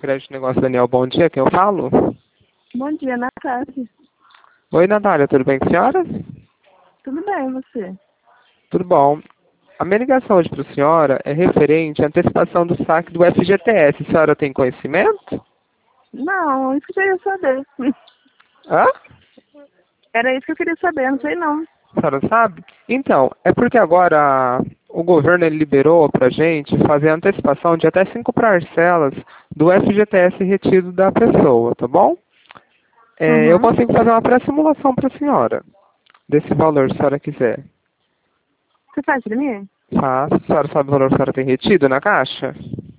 Crédito Negócio Daniel, bom dia, quem eu falo? Bom dia, Natália. Oi, Natália, tudo bem com a senhora? Tudo bem, você? Tudo bom. A minha ligação hoje para a senhora é referente à antecipação do saque do FGTS. A senhora tem conhecimento? Não, isso que eu queria saber. Hã? Era isso que eu queria saber, não sei não. A senhora sabe? Então, é porque agora o governo ele liberou para a gente fazer a antecipação de até 5 parcelas do FGTS retido da pessoa, tá bom? Eu Uhum. consigo fazer uma pré-simulação para a senhora, desse valor, se a senhora quiser. Você faz pra mim? Faço. A senhora sabe o valor que a senhora tem retido na caixa?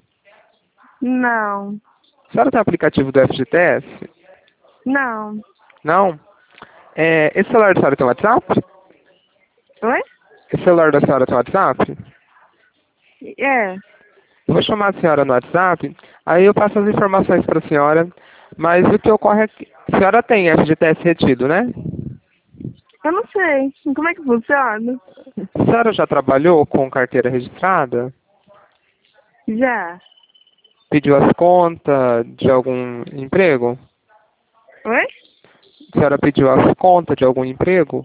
Não. A senhora tem aplicativo do FGTS? Não. Não? Esse celular da senhora tem WhatsApp? Oi? Esse celular da senhora tem WhatsApp? É. Eu vou chamar a senhora no WhatsApp, aí eu passo as informações para a senhora, mas o que ocorre é que a senhora tem FGTS retido, né? Eu não sei. Como é que funciona? A senhora já trabalhou com carteira registrada? Já. Pediu as contas de algum emprego? Oi? A senhora pediu as contas de algum emprego?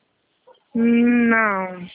Não.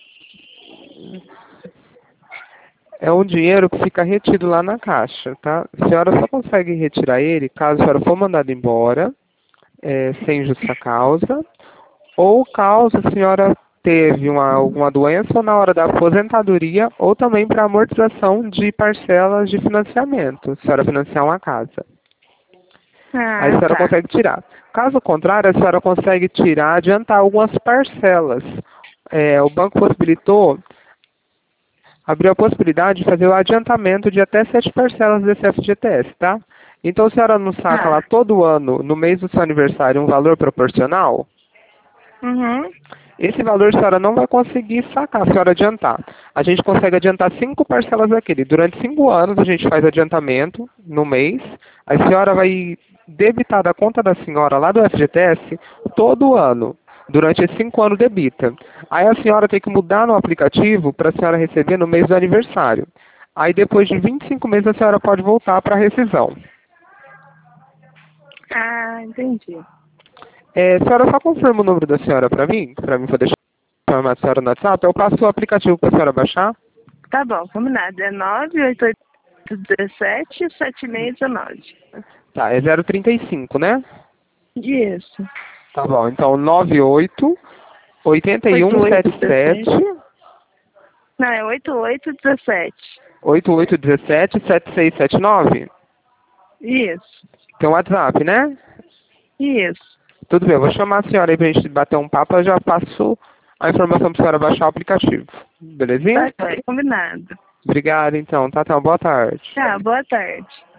É um dinheiro que fica retido lá na caixa, tá? A senhora só consegue retirar ele caso a senhora for mandada embora, sem justa causa, ou caso a senhora teve alguma doença ou na hora da aposentadoria, ou também para amortização de parcelas de financiamento, se a senhora financiar uma casa. Aí a Ah, senhora tá. consegue tirar. Caso contrário, a senhora consegue tirar, adiantar algumas parcelas. O banco possibilitou, abriu a possibilidade de fazer o adiantamento de até 7 parcelas desse FGTS, tá? Então, a senhora não saca lá Tá. todo ano, no mês do seu aniversário, um valor proporcional? Uhum. Esse valor a senhora não vai conseguir sacar, a senhora adiantar. A gente consegue adiantar 5 parcelas daquele. Durante 5 anos a gente faz adiantamento no mês. A senhora vai debitar da conta da senhora lá do FGTS todo ano. Durante esses 5 anos debita. Aí a senhora tem que mudar no aplicativo para a senhora receber no mês do aniversário. Aí depois de 25 meses a senhora pode voltar para a rescisão. Ah, entendi. A senhora só confirma o número da senhora para mim poder chamar a senhora no WhatsApp. Eu passo o aplicativo para a senhora baixar. Tá bom, combinado. É 988177619. Tá, é 035, né? Isso. Tá bom, então 98 8177 8817. Não, é 8817. 8817 7679. Isso. Tem um WhatsApp, né? Isso. Tudo bem, eu vou chamar a senhora aí pra gente bater um papo, eu já passo a informação pra senhora baixar o aplicativo. Belezinha? Tá, combinado. Obrigado então, tá? Então, boa tarde. Tá, boa tarde.